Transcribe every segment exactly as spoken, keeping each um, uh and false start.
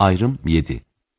Ayrım yedi.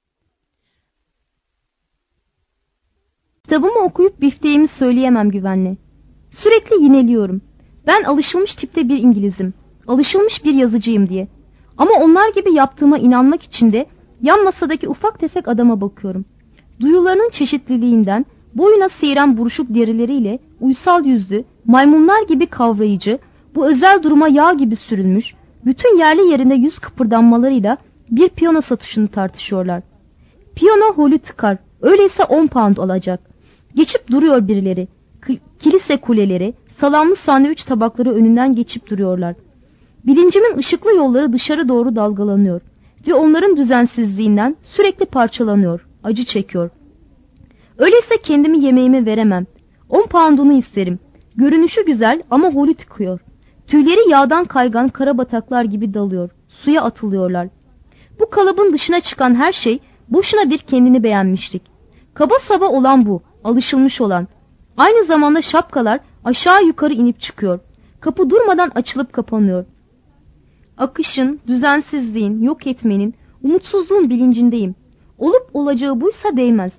Kitabımı okuyup bifteğimi söyleyemem güvenle. Sürekli yineliyorum. Ben alışılmış tipte bir İngilizim. Alışılmış bir yazıcıyım diye. Ama onlar gibi yaptığıma inanmak için de yan masadaki ufak tefek adama bakıyorum. Duyularının çeşitliliğinden boyuna seyren buruşuk derileriyle uysal yüzlü, maymunlar gibi kavrayıcı, bu özel duruma yağ gibi sürülmüş, bütün yerli yerinde yüz kıpırdanmalarıyla bir piyano satışını tartışıyorlar. Piyano holü tıkar, öyleyse on pound alacak. Geçip duruyor birileri, K- kilise kuleleri, salamlı sandviç tabakları önünden geçip duruyorlar. Bilincimin ışıklı yolları dışarı doğru dalgalanıyor ve onların düzensizliğinden sürekli parçalanıyor, acı çekiyor. Öyleyse kendimi yemeğime veremem. On poundunu isterim. Görünüşü güzel ama holü tıkıyor. Tüyleri yağdan kaygan karabataklar gibi dalıyor. Suya atılıyorlar. Bu kalıbın dışına çıkan her şey boşuna bir kendini beğenmişlik. Kaba saba olan bu, alışılmış olan. Aynı zamanda şapkalar aşağı yukarı inip çıkıyor. Kapı durmadan açılıp kapanıyor. Akışın, düzensizliğin, yok etmenin, umutsuzluğun bilincindeyim. Olup olacağı buysa değmez.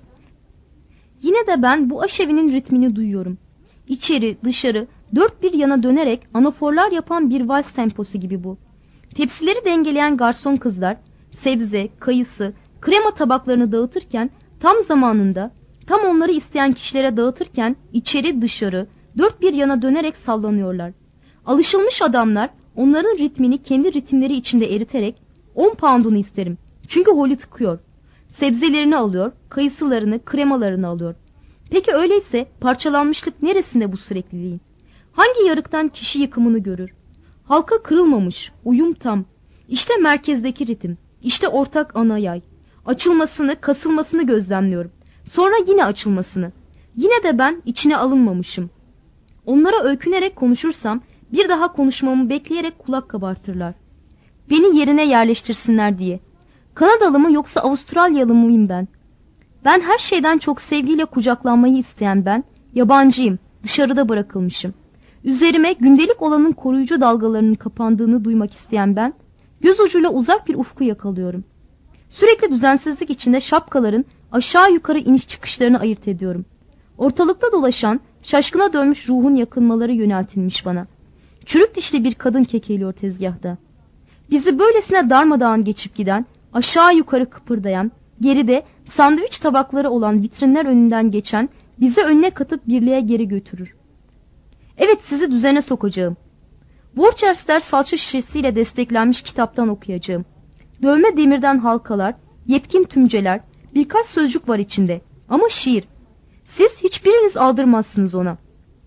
Yine de ben bu aşevinin ritmini duyuyorum. İçeri, dışarı, dört bir yana dönerek anaforlar yapan bir vals temposu gibi bu. Tepsileri dengeleyen garson kızlar, sebze, kayısı, krema tabaklarını dağıtırken tam zamanında, tam onları isteyen kişilere dağıtırken içeri dışarı, dört bir yana dönerek sallanıyorlar. Alışılmış adamlar onların ritmini kendi ritimleri içinde eriterek on poundunu isterim. Çünkü holü tıkıyor. Sebzelerini alıyor, kayısılarını, kremalarını alıyor. Peki öyleyse parçalanmışlık neresinde bu sürekliliğin? Hangi yarıktan kişi yıkımını görür? Halka kırılmamış, uyum tam. İşte merkezdeki ritim, işte ortak ana yay. Açılmasını, kasılmasını gözlemliyorum. Sonra yine açılmasını. Yine de ben içine alınmamışım. Onlara öykünerek konuşursam bir daha konuşmamı bekleyerek kulak kabartırlar. Beni yerine yerleştirsinler diye. Kanadalı mı yoksa Avustralyalı mıyım ben? Ben her şeyden çok sevgiyle kucaklanmayı isteyen ben, yabancıyım, dışarıda bırakılmışım. Üzerime gündelik olanın koruyucu dalgalarının kapandığını duymak isteyen ben, göz ucuyla uzak bir ufku yakalıyorum. Sürekli düzensizlik içinde şapkaların aşağı yukarı iniş çıkışlarını ayırt ediyorum. Ortalıkta dolaşan, şaşkına dönmüş ruhun yakınmaları yöneltilmiş bana. Çürük dişli bir kadın kekeliyor tezgahta. Bizi böylesine darmadağın geçip giden, aşağı yukarı kıpırdayan, geride sandviç tabakları olan vitrinler önünden geçen, bizi önüne katıp birliğe geri götürür. Evet, sizi düzene sokacağım. Worcester salça şişesiyle desteklenmiş kitaptan okuyacağım. Dövme demirden halkalar, yetkin tümceler, birkaç sözcük var içinde. Ama şiir. Siz hiçbiriniz aldırmazsınız ona.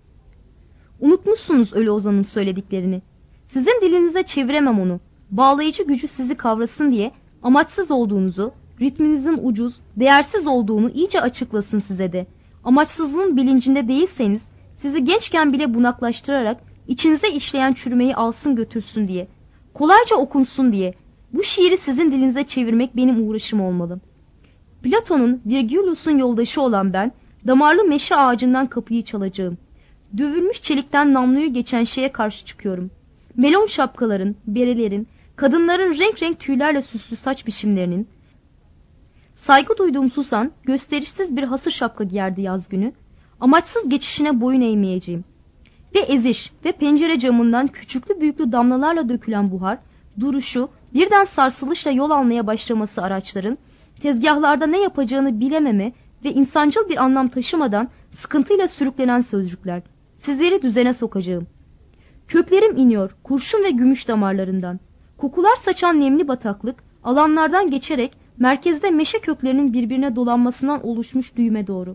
Unutmuşsunuz Ölü Ozan'ın söylediklerini. Sizin dilinize çeviremem onu. Bağlayıcı gücü sizi kavrasın diye amaçsız olduğunuzu, ritminizin ucuz, değersiz olduğunu iyice açıklasın size de. Amaçsızlığın bilincinde değilseniz sizi gençken bile bunaklaştırarak içinize işleyen çürümeyi alsın götürsün diye. Kolayca okunsun diye. Bu şiiri sizin dilinize çevirmek benim uğraşım olmalı. Platon'un, Virgilius'un yoldaşı olan ben, damarlı meşe ağacından kapıyı çalacağım. Dövülmüş çelikten namluyu geçen şeye karşı çıkıyorum. Melon şapkaların, berelerin, kadınların renk renk tüylerle süslü saç biçimlerinin, saygı duyduğum Susan, gösterişsiz bir hasır şapka giyerdi yaz günü, amaçsız geçişine boyun eğmeyeceğim. Ve eziş ve pencere camından küçüklü büyüklü damlalarla dökülen buhar, duruşu, birden sarsılışla yol almaya başlaması araçların, tezgahlarda ne yapacağını bilememe ve insancıl bir anlam taşımadan sıkıntıyla sürüklenen sözcükler. Sizleri düzene sokacağım. Köklerim iniyor kurşun ve gümüş damarlarından. Kokular saçan nemli bataklık, alanlardan geçerek merkezde meşe köklerinin birbirine dolanmasından oluşmuş düğüme doğru.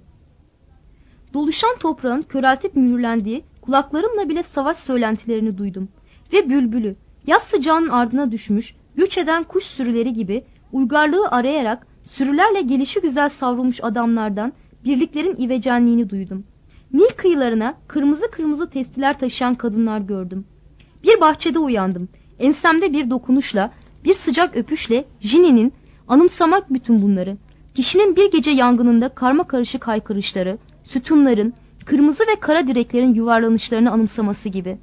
Doluşan toprağın köreltip mühürlendiği, kulaklarımla bile savaş söylentilerini duydum. Ve bülbülü, yaz sıcağının ardına düşmüş, göç eden kuş sürüleri gibi uygarlığı arayarak sürülerle gelişigüzel savrulmuş adamlardan birliklerin ivecenliğini duydum. Nil kıyılarına kırmızı kırmızı testiler taşıyan kadınlar gördüm. Bir bahçede uyandım. Ensemde bir dokunuşla, bir sıcak öpüşle Jini'nin, anımsamak bütün bunları, kişinin bir gece yangınında karma karışık haykırışları, sütunların, kırmızı ve kara direklerin yuvarlanışlarını anımsaması gibi.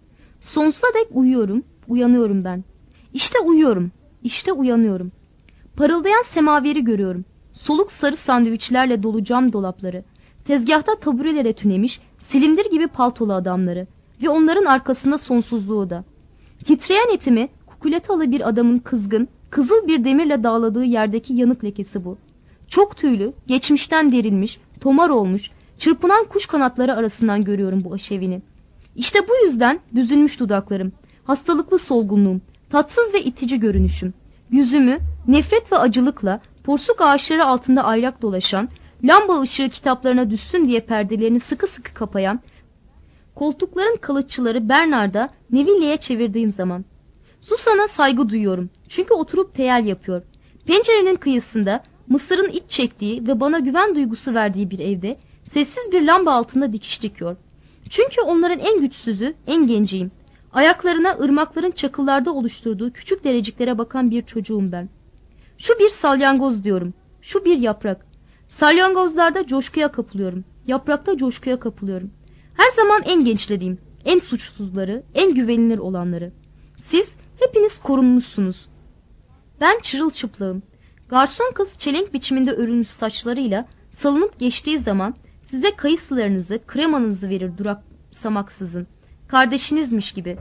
Sonsuza dek uyuyorum, uyanıyorum ben. İşte uyuyorum, işte uyanıyorum. Parıldayan semaveri görüyorum. Soluk sarı sandviçlerle dolu cam dolapları, tezgahta taburelere tünemiş silindir gibi paltolu adamları ve onların arkasında sonsuzluğu da. Titreyen etimi kukuletalı bir adamın kızgın, kızıl bir demirle dağladığı yerdeki yanık lekesi bu. Çok tüylü, geçmişten derilmiş, tomar olmuş, çırpınan kuş kanatları arasından görüyorum bu aşevini. İşte bu yüzden büzülmüş dudaklarım, hastalıklı solgunluğum, tatsız ve itici görünüşüm, yüzümü nefret ve acılıkla porsuk ağaçları altında aylak dolaşan, lamba ışığı kitaplarına düşsün diye perdelerini sıkı sıkı kapayan, koltukların kalıtçıları Bernard'a Neville'ye çevirdiğim zaman. Susan'a saygı duyuyorum çünkü oturup teyel yapıyor. Pencerenin kıyısında mısırın iç çektiği ve bana güven duygusu verdiği bir evde sessiz bir lamba altında dikiş dikiyor. Çünkü onların en güçsüzü, en genciyim. Ayaklarına ırmakların çakıllarda oluşturduğu küçük dereciklere bakan bir çocuğum ben. Şu bir salyangoz diyorum, şu bir yaprak. Salyangozlarda coşkuya kapılıyorum, yaprakta coşkuya kapılıyorum. Her zaman en gençleriyim, en suçsuzları, en güvenilir olanları. Siz hepiniz korunmuşsunuz. Ben çırılçıplağım. Garson kız çelenk biçiminde örülmüş saçlarıyla salınıp geçtiği zaman size kayısılarınızı, kremanızı verir duraksamaksızın. Kardeşinizmiş gibi.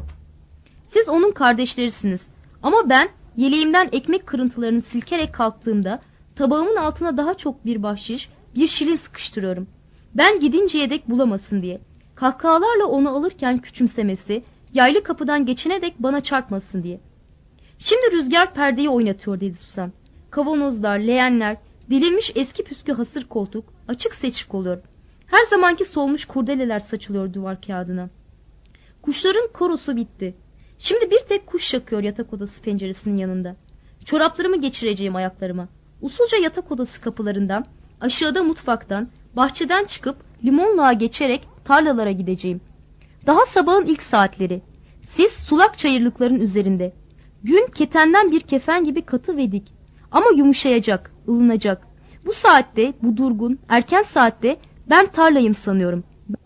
Siz onun kardeşlerisiniz. Ama ben yeleğimden ekmek kırıntılarını silkerek kalktığımda tabağımın altına daha çok bir bahşiş, bir şilin sıkıştırıyorum. Ben gidinceye dek bulamasın diye. Kahkahalarla onu alırken küçümsemesi, yaylı kapıdan geçene dek bana çarpmasın diye. Şimdi rüzgar perdeyi oynatıyor dedi Susan. Kavanozlar, leğenler, dilinmiş eski püskü hasır koltuk açık seçik oluyor. Her zamanki solmuş kurdeleler saçılıyor duvar kağıdına. Kuşların korosu bitti. Şimdi bir tek kuş şakıyor yatak odası penceresinin yanında. Çoraplarımı geçireceğim ayaklarıma. Usulca yatak odası kapılarından, aşağıda mutfaktan, bahçeden çıkıp limonluğa geçerek tarlalara gideceğim. Daha sabahın ilk saatleri. Siz sulak çayırlıkların üzerinde. Gün ketenden bir kefen gibi katı ve dik. Ama yumuşayacak, ılınacak. Bu saatte, bu durgun, erken saatte ben tarlayım sanıyorum.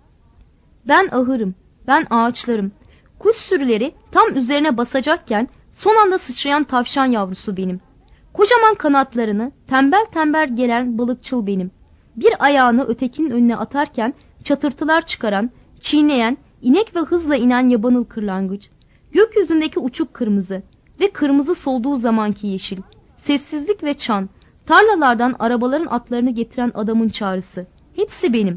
Ben ahırım, ben ağaçlarım. Kuş sürüleri tam üzerine basacakken son anda sıçrayan tavşan yavrusu benim. Kocaman kanatlarını tembel tembel gelen balıkçıl benim. Bir ayağını ötekinin önüne atarken çatırtılar çıkaran, çiğneyen, inek ve hızla inen yabanıl kırlangıç. Gökyüzündeki uçuk kırmızı ve kırmızı solduğu zamanki yeşil. Sessizlik ve çan, tarlalardan arabaların atlarını getiren adamın çağrısı. Hepsi benim.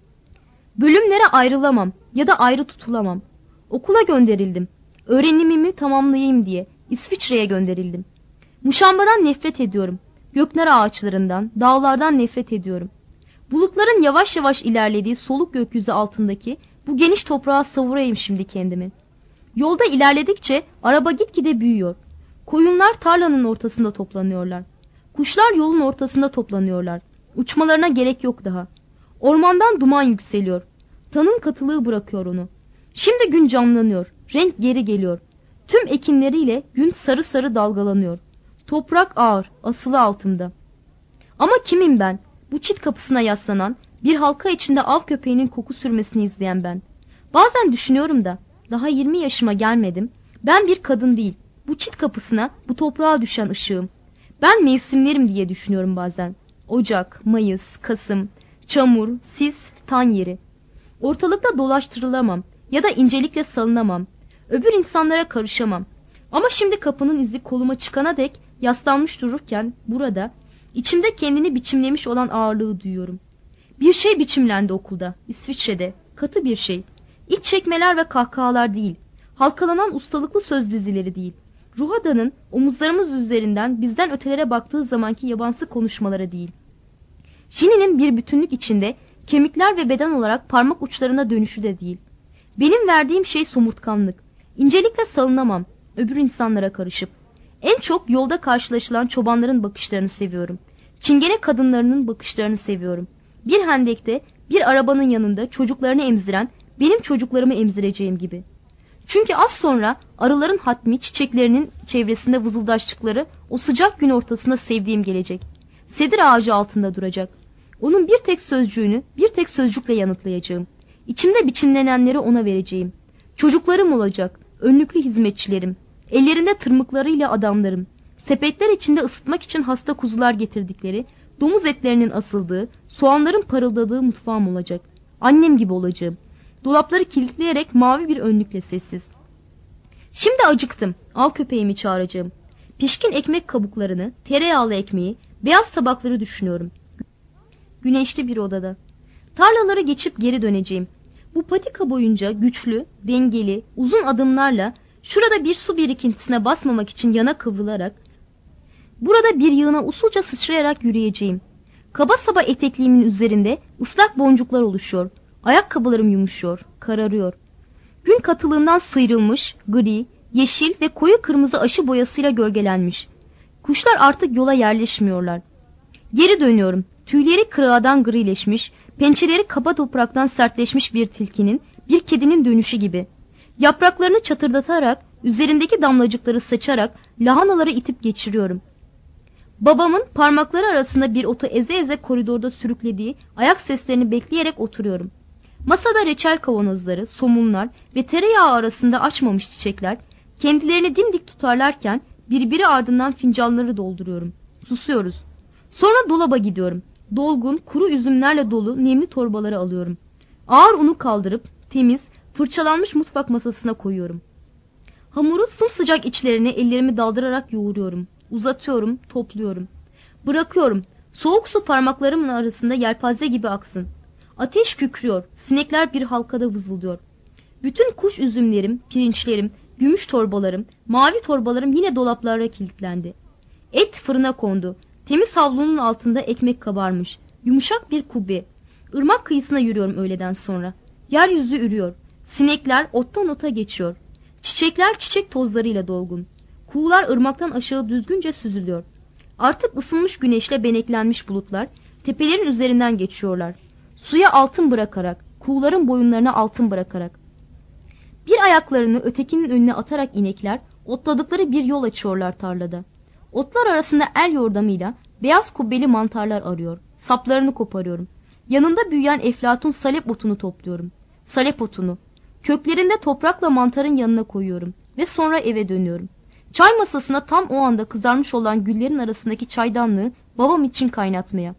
Bölümlere ayrılamam ya da ayrı tutulamam. Okula gönderildim. Öğrenimimi tamamlayayım diye İsviçre'ye gönderildim. Muşambadan nefret ediyorum. Göknar ağaçlarından, dağlardan nefret ediyorum. Bulutların yavaş yavaş ilerlediği soluk gökyüzü altındaki bu geniş toprağa savurayım şimdi kendimi. Yolda ilerledikçe araba gitgide büyüyor. Koyunlar tarlanın ortasında toplanıyorlar. Kuşlar yolun ortasında toplanıyorlar. Uçmalarına gerek yok daha. Ormandan duman yükseliyor. Tanın katılığı bırakıyor onu. Şimdi gün canlanıyor. Renk geri geliyor. Tüm ekinleriyle gün sarı sarı dalgalanıyor. Toprak ağır, asılı altımda. Ama kimim ben? Bu çit kapısına yaslanan, bir halka içinde av köpeğinin koku sürmesini izleyen ben. Bazen düşünüyorum da, daha yirmi yaşıma gelmedim. Ben bir kadın değil. Bu çit kapısına, bu toprağa düşen ışığım. Ben mevsimlerim diye düşünüyorum bazen. Ocak, Mayıs, Kasım, çamur, sis, tan yeri. Ortalıkta dolaştırılamam ya da incelikle salınamam. Öbür insanlara karışamam. Ama şimdi kapının izi koluma çıkana dek yaslanmış dururken burada, içimde kendini biçimlemiş olan ağırlığı duyuyorum. Bir şey biçimlendi okulda, İsviçre'de, katı bir şey. İç çekmeler ve kahkahalar değil, halkalanan ustalıklı söz dizileri değil. Ruhada'nın omuzlarımız üzerinden bizden ötelere baktığı zamanki yabansı konuşmaları değil. Şini'nin bir bütünlük içinde kemikler ve beden olarak parmak uçlarına dönüşü de değil. Benim verdiğim şey somurtkanlık. İncelikle salınamam, öbür insanlara karışıp. En çok yolda karşılaşılan çobanların bakışlarını seviyorum. Çingene kadınlarının bakışlarını seviyorum. Bir hendekte, bir arabanın yanında çocuklarını emziren, benim çocuklarımı emzireceğim gibi. Çünkü az sonra arıların hatmi çiçeklerinin çevresinde vızıldaştıkları o sıcak gün ortasında sevdiğim gelecek. Sedir ağacı altında duracak. Onun bir tek sözcüğünü bir tek sözcükle yanıtlayacağım. İçimde biçimlenenleri ona vereceğim. Çocuklarım olacak, önlüklü hizmetçilerim, ellerinde tırmıklarıyla adamlarım. Sepetler içinde ısıtmak için hasta kuzular getirdikleri, domuz etlerinin asıldığı, soğanların parıldadığı mutfağım olacak. Annem gibi olacağım. Dolapları kilitleyerek mavi bir önlükle sessiz. Şimdi acıktım. Av köpeğimi çağıracağım. Pişkin ekmek kabuklarını, tereyağlı ekmeği, beyaz tabakları düşünüyorum. Güneşli bir odada. Tarlaları geçip geri döneceğim. Bu patika boyunca güçlü, dengeli, uzun adımlarla şurada bir su birikintisine basmamak için yana kıvrılarak, burada bir yığına usulca sıçrayarak yürüyeceğim. Kaba saba etekliğimin üzerinde ıslak boncuklar oluşuyor. Ayakkabılarım yumuşuyor, kararıyor. Gün katılığından sıyrılmış, gri, yeşil ve koyu kırmızı aşı boyasıyla gölgelenmiş. Kuşlar artık yola yerleşmiyorlar. Geri dönüyorum. Tüyleri kırağdan grileşmiş, pençeleri kaba topraktan sertleşmiş bir tilkinin, bir kedinin dönüşü gibi. Yapraklarını çatırdatarak, üzerindeki damlacıkları saçarak lahanaları itip geçiriyorum. Babamın parmakları arasında bir otu eze eze koridorda sürüklediği ayak seslerini bekleyerek oturuyorum. Masada reçel kavanozları, somunlar ve tereyağı arasında açmamış çiçekler kendilerini dimdik tutarlarken birbiri ardından fincanları dolduruyorum. Susuyoruz. Sonra dolaba gidiyorum. Dolgun, kuru üzümlerle dolu nemli torbaları alıyorum. Ağır unu kaldırıp temiz, fırçalanmış mutfak masasına koyuyorum. Hamuru sımsıcak içlerine ellerimi daldırarak yoğuruyorum. Uzatıyorum, topluyorum. Bırakıyorum. Soğuk su parmaklarımın arasında yelpaze gibi aksın. Ateş kükrüyor, sinekler bir halkada vızıldıyor. Bütün kuş üzümlerim, pirinçlerim, gümüş torbalarım, mavi torbalarım yine dolaplara kilitlendi. Et fırına kondu. Temiz havlunun altında ekmek kabarmış. Yumuşak bir kubbe. Irmak kıyısına yürüyorum öğleden sonra. Yeryüzü ürüyor. Sinekler ottan ota geçiyor. Çiçekler çiçek tozlarıyla dolgun. Kuğular ırmaktan aşağı düzgünce süzülüyor. Artık ısınmış güneşle beneklenmiş bulutlar tepelerin üzerinden geçiyorlar. Suya altın bırakarak, kuğuların boyunlarına altın bırakarak. Bir ayaklarını ötekinin önüne atarak inekler otladıkları bir yol açıyorlar tarlada. Otlar arasında el yordamıyla beyaz kubbeli mantarlar arıyor. Saplarını koparıyorum. Yanında büyüyen eflatun salep otunu topluyorum. Salep otunu. Köklerinde toprakla mantarın yanına koyuyorum. Ve sonra eve dönüyorum. Çay masasına tam o anda kızarmış olan güllerin arasındaki çaydanlığı babam için kaynatmaya.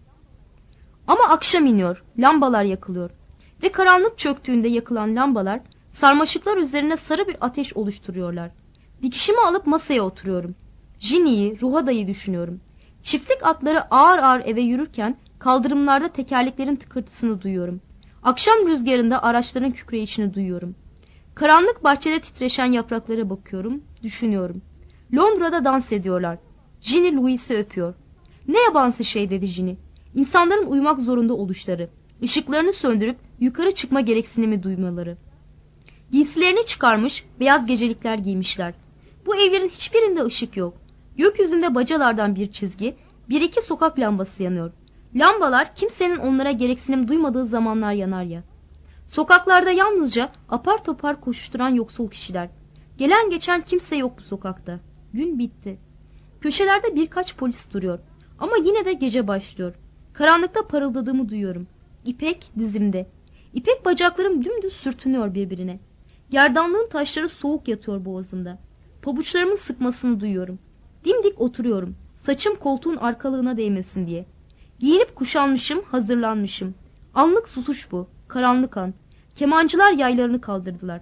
Ama akşam iniyor. Lambalar yakılıyor. Ve karanlık çöktüğünde yakılan lambalar sarmaşıklar üzerine sarı bir ateş oluşturuyorlar. Dikişimi alıp masaya oturuyorum. Jini'yi, Ruhada'yı düşünüyorum. Çiftlik atları ağır ağır eve yürürken kaldırımlarda tekerleklerin tıkırtısını duyuyorum. Akşam rüzgarında araçların kükreyişini duyuyorum. Karanlık bahçede titreşen yapraklara bakıyorum, düşünüyorum. Londra'da dans ediyorlar. Jini Louis'i öpüyor. Ne yabansı şey dedi Jini. İnsanların uyumak zorunda oluşları. Işıklarını söndürüp yukarı çıkma gereksinimi duymaları. Giysilerini çıkarmış, beyaz gecelikler giymişler. Bu evlerin hiçbirinde ışık yok. Gökyüzünde bacalardan bir çizgi, bir iki sokak lambası yanıyor. Lambalar kimsenin onlara gereksinim duymadığı zamanlar yanar ya. Sokaklarda yalnızca apar topar koşuşturan yoksul kişiler. Gelen geçen kimse yok bu sokakta. Gün bitti. Köşelerde birkaç polis duruyor. Ama yine de gece başlıyor. Karanlıkta parıldadığımı duyuyorum. İpek dizimde. İpek bacaklarım dümdüz sürtünüyor birbirine. Gerdanlığın taşları soğuk yatıyor boğazımda. Pabuçlarımın sıkmasını duyuyorum. Dimdik oturuyorum. Saçım koltuğun arkalığına değmesin diye. Giyinip kuşanmışım, hazırlanmışım. Anlık susuş bu. Karanlık an. Kemancılar yaylarını kaldırdılar.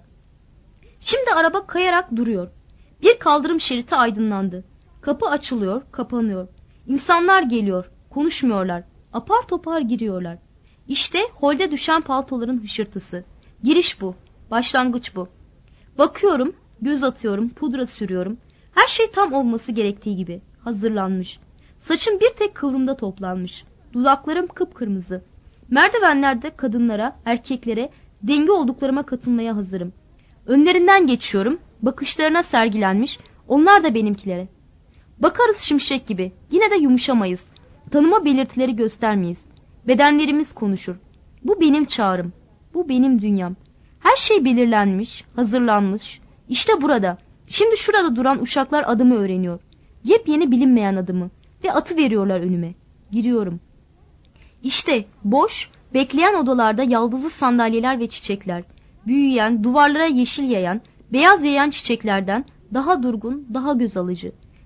Şimdi araba kayarak duruyor. Bir kaldırım şeridi aydınlandı. Kapı açılıyor, kapanıyor. İnsanlar geliyor, konuşmuyorlar. Apar topar giriyorlar. İşte holde düşen paltoların hışırtısı. Giriş bu. Başlangıç bu. Bakıyorum, göz atıyorum, pudra sürüyorum. Her şey tam olması gerektiği gibi. Hazırlanmış. Saçım bir tek kıvrımda toplanmış. Dudaklarım kıpkırmızı. Merdivenlerde kadınlara, erkeklere, denge olduklarıma katılmaya hazırım. Önlerinden geçiyorum, bakışlarına sergilenmiş, onlar da benimkilere. Bakarız şimşek gibi, yine de yumuşamayız. Tanıma belirtileri göstermeyiz. Bedenlerimiz konuşur. Bu benim çağrım, bu benim dünyam. Her şey belirlenmiş, hazırlanmış. İşte burada, şimdi şurada duran uşaklar adımı öğreniyor. Yepyeni bilinmeyen adımı ve atı veriyorlar önüme. Giriyorum. İşte boş, bekleyen odalarda yaldızlı sandalyeler ve çiçekler. Büyüyen, duvarlara yeşil yayan, beyaz yayan çiçeklerden daha durgun, daha göz alıcı.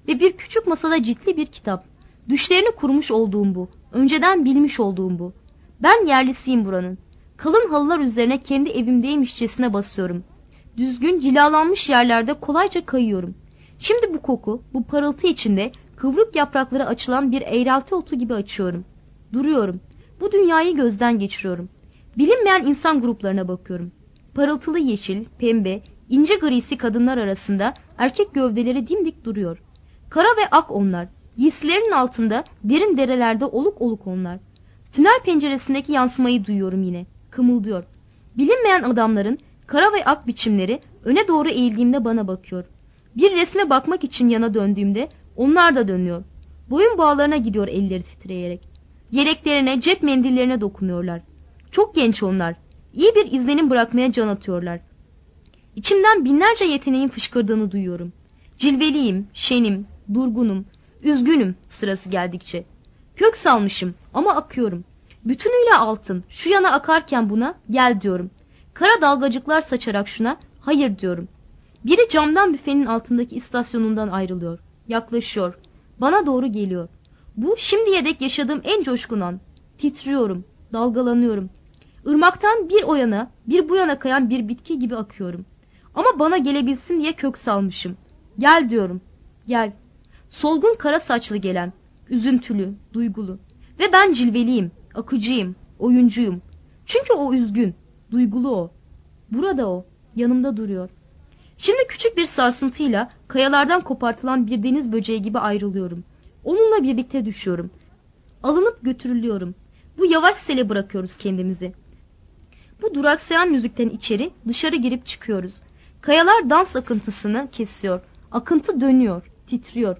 ve bir küçük masada ciltli bir kitap. Düşlerini kurmuş olduğum bu. Önceden bilmiş olduğum bu. Ben yerlisiyim buranın. Kalın halılar üzerine kendi evimdeymişçesine basıyorum. Düzgün, cilalanmış yerlerde kolayca kayıyorum. Şimdi bu koku, bu parıltı içinde kıvrık yaprakları açılan bir eğrelti otu gibi açıyorum. Duruyorum. Bu dünyayı gözden geçiriyorum. Bilinmeyen insan gruplarına bakıyorum. Parıltılı yeşil, pembe, ince grisi kadınlar arasında erkek gövdeleri dimdik duruyor. Kara ve ak onlar. Giysilerinin altında derin derelerde oluk oluk onlar. Tünel penceresindeki yansımayı duyuyorum yine. Kımıldıyor. Bilinmeyen adamların kara ve ak biçimleri öne doğru eğildiğimde bana bakıyor. Bir resme bakmak için yana döndüğümde onlar da dönüyor. Boyun bağlarına gidiyor elleri titreyerek. Yeleklerine, cep mendillerine dokunuyorlar. Çok genç onlar. İyi bir izlenim bırakmaya can atıyorlar. İçimden binlerce yeteneğin fışkırdığını duyuyorum. Cilveliyim, şenim, durgunum, üzgünüm sırası geldikçe. Kök salmışım ama akıyorum. Bütünüyle altın, şu yana akarken buna gel diyorum. Kara dalgacıklar saçarak şuna hayır diyorum. Biri camdan büfenin altındaki istasyonundan ayrılıyor. Yaklaşıyor. Bana doğru geliyor. Bu şimdiye dek yaşadığım en coşkun an. Titriyorum, dalgalanıyorum. Irmaktan bir o yana, bir bu yana kayan bir bitki gibi akıyorum. Ama bana gelebilsin diye kök salmışım. Gel diyorum, gel. Solgun kara saçlı gelen, üzüntülü, duygulu. Ve ben cilveliyim, akıcıyım, oyuncuyum. Çünkü o üzgün, duygulu o. Burada o, yanımda duruyor. Şimdi küçük bir sarsıntıyla kayalardan kopartılan bir deniz böceği gibi ayrılıyorum. Onunla birlikte düşüyorum. Alınıp götürülüyorum. Bu yavaş sele bırakıyoruz kendimizi. Bu duraksayan müzikten içeri, dışarı girip çıkıyoruz. Kayalar dans akıntısını kesiyor. Akıntı dönüyor, titriyor.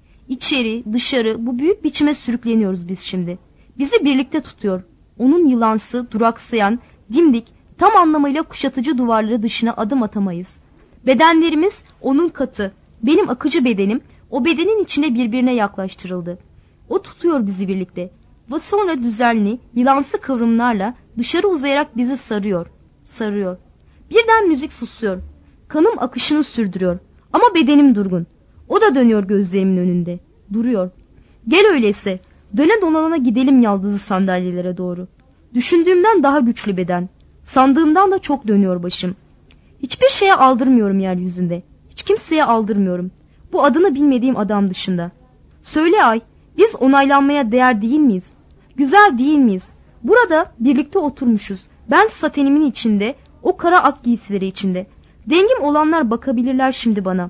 İçeri, dışarı bu büyük biçime sürükleniyoruz biz şimdi. Bizi birlikte tutuyor. Onun yılansı, duraksayan, dimdik, tam anlamıyla kuşatıcı duvarları dışına adım atamayız. Bedenlerimiz onun katı, benim akıcı bedenim o bedenin içine birbirine yaklaştırıldı. O tutuyor bizi birlikte ve sonra düzenli, yılansı kıvrımlarla dışarı uzayarak bizi sarıyor, sarıyor. Birden müzik susuyor. Kanım akışını sürdürüyor ama bedenim durgun. O da dönüyor gözlerimin önünde, duruyor. Gel öyleyse, döne dolanana gidelim yaldızlı sandalyelere doğru. Düşündüğümden daha güçlü beden, sandığımdan da çok dönüyor başım. Hiçbir şeye aldırmıyorum yeryüzünde. Hiç kimseye aldırmıyorum. Bu adını bilmediğim adam dışında. Söyle ay, biz onaylanmaya değer değil miyiz? Güzel değil miyiz? Burada birlikte oturmuşuz. Ben satenimin içinde, o kara ak giysileri içinde. Dengim olanlar bakabilirler şimdi bana.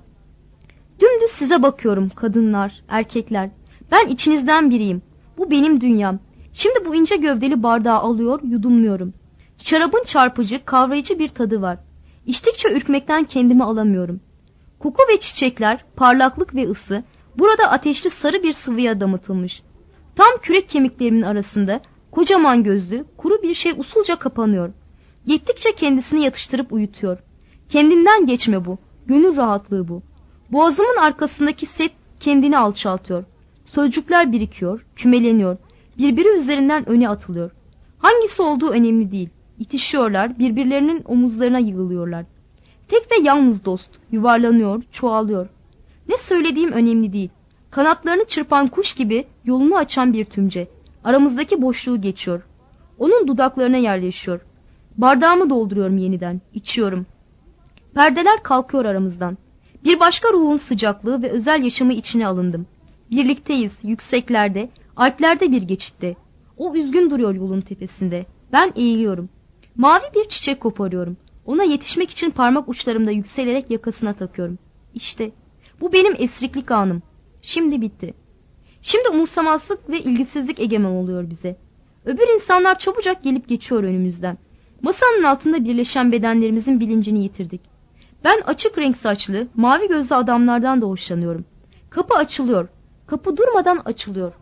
Dümdüz size bakıyorum kadınlar, erkekler. Ben içinizden biriyim. Bu benim dünyam. Şimdi bu ince gövdeli bardağı alıyor, yudumluyorum. Şarabın çarpıcı, kavrayıcı bir tadı var. İçtikçe ürkmekten kendimi alamıyorum. Koku ve çiçekler, parlaklık ve ısı burada ateşli sarı bir sıvıya damıtılmış. Tam kürek kemiklerimin arasında kocaman gözlü, kuru bir şey usulca kapanıyor. Gittikçe kendisini yatıştırıp uyutuyor. Kendinden geçme bu, gönül rahatlığı bu. Boğazımın arkasındaki set kendini alçaltıyor. Sözcükler birikiyor, kümeleniyor, birbiri üzerinden öne atılıyor. Hangisi olduğu önemli değil. İtişiyorlar, birbirlerinin omuzlarına yığılıyorlar. Tek ve yalnız dost, yuvarlanıyor, çoğalıyor. Ne söylediğim önemli değil. Kanatlarını çırpan kuş gibi yolunu açan bir tümce. Aramızdaki boşluğu geçiyor. Onun dudaklarına yerleşiyor. Bardağımı dolduruyorum yeniden, içiyorum. Perdeler kalkıyor aramızdan. Bir başka ruhun sıcaklığı ve özel yaşamı içine alındım. Birlikteyiz, yükseklerde, Alplerde bir geçitte. O üzgün duruyor yolun tepesinde. Ben eğiliyorum. Mavi bir çiçek koparıyorum. Ona yetişmek için parmak uçlarımda yükselerek yakasına takıyorum. İşte bu benim esriklik anım. Şimdi bitti. Şimdi umursamazlık ve ilgisizlik egemen oluyor bize. Öbür insanlar çabucak gelip geçiyor önümüzden. Masanın altında birleşen bedenlerimizin bilincini yitirdik. Ben açık renk saçlı, mavi gözlü adamlardan da hoşlanıyorum. Kapı açılıyor. Kapı durmadan açılıyor.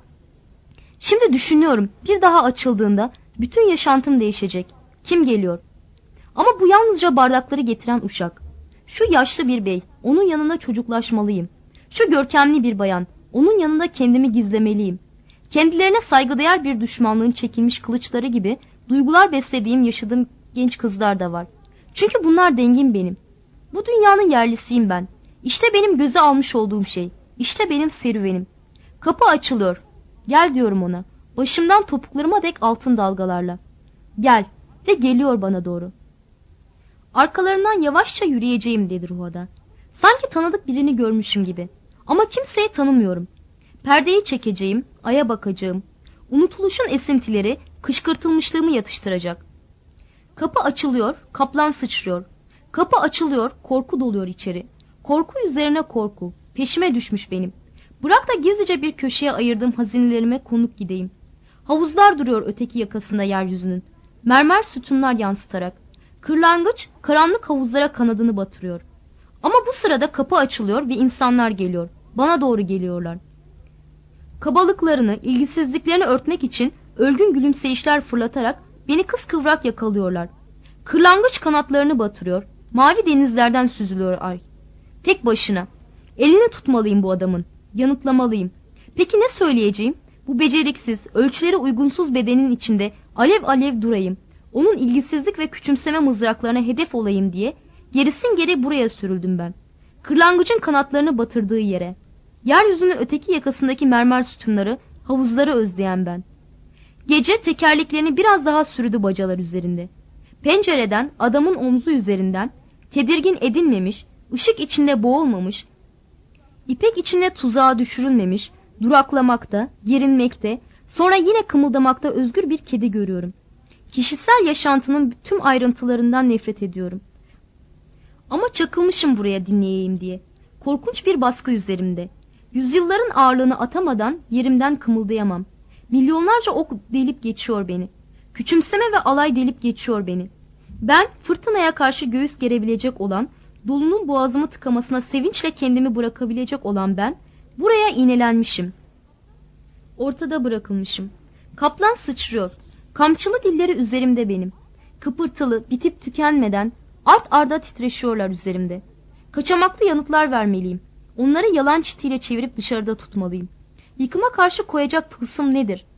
Şimdi düşünüyorum, bir daha açıldığında bütün yaşantım değişecek. Kim geliyor? Ama bu yalnızca bardakları getiren uşak. Şu yaşlı bir bey, onun yanında çocuklaşmalıyım. Şu görkemli bir bayan, onun yanında kendimi gizlemeliyim. Kendilerine saygıdeğer bir düşmanlığın çekilmiş kılıçları gibi duygular beslediğim, yaşadığım genç kızlar da var. Çünkü bunlar dengim benim. Bu dünyanın yerlisiyim ben. İşte benim göze almış olduğum şey. İşte benim serüvenim. Kapı açılıyor. Gel diyorum ona. Başımdan topuklarıma dek altın dalgalarla. Gel. Ve geliyor bana doğru. Arkalarından yavaşça yürüyeceğim dedi Ruhada. Sanki tanıdık birini görmüşüm gibi. Ama kimseyi tanımıyorum. Perdeyi çekeceğim, aya bakacağım. Unutuluşun esintileri kışkırtılmışlığımı yatıştıracak. Kapı açılıyor, kaplan sıçrıyor. Kapı açılıyor, korku doluyor içeri. Korku üzerine korku, peşime düşmüş benim. Bırak da gizlice bir köşeye ayırdığım hazinelerime konup gideyim. Havuzlar duruyor öteki yakasında yeryüzünün. Mermer sütunlar yansıtarak. Kırlangıç karanlık havuzlara kanadını batırıyor. Ama bu sırada kapı açılıyor ve insanlar geliyor. Bana doğru geliyorlar. Kabalıklarını, ilgisizliklerini örtmek için ölgün gülümseyişler fırlatarak beni kıskıvrak yakalıyorlar. Kırlangıç kanatlarını batırıyor. Mavi denizlerden süzülüyor ay. Tek başına. Elini tutmalıyım bu adamın. Yanıtlamalıyım. Peki ne söyleyeceğim? Bu beceriksiz, ölçülere uygunsuz bedenin içinde alev alev durayım. Onun ilgisizlik ve küçümseme mızraklarına hedef olayım diye gerisin geri buraya sürüldüm ben. Kırlangıcın kanatlarını batırdığı yere. Yeryüzünün öteki yakasındaki mermer sütunları, havuzları özleyen ben. Gece tekerleklerini biraz daha sürdü bacalar üzerinde. Pencereden, adamın omzu üzerinden, tedirgin edilmemiş, ışık içinde boğulmamış, ipek içinde tuzağa düşürülmemiş, duraklamakta, gerinmekte, sonra yine kımıldamakta özgür bir kedi görüyorum. Kişisel yaşantının tüm ayrıntılarından nefret ediyorum. Ama çakılmışım buraya dinleyeyim diye. Korkunç bir baskı üzerimde. Yüzyılların ağırlığını atamadan yerimden kımıldayamam. Milyonlarca ok delip geçiyor beni. Küçümseme ve alay delip geçiyor beni. Ben fırtınaya karşı göğüs gerebilecek olan, dolunun boğazımı tıkamasına sevinçle kendimi bırakabilecek olan ben, buraya iğnelenmişim. Ortada bırakılmışım. Kaplan sıçrıyor. Kamçılı dilleri üzerimde benim. Kıpırtılı, bitip tükenmeden art arda titreşiyorlar üzerimde. Kaçamaklı yanıtlar vermeliyim. Onları yalan çitiyle çevirip dışarıda tutmalıyım. Yıkıma karşı koyacak tılsım nedir?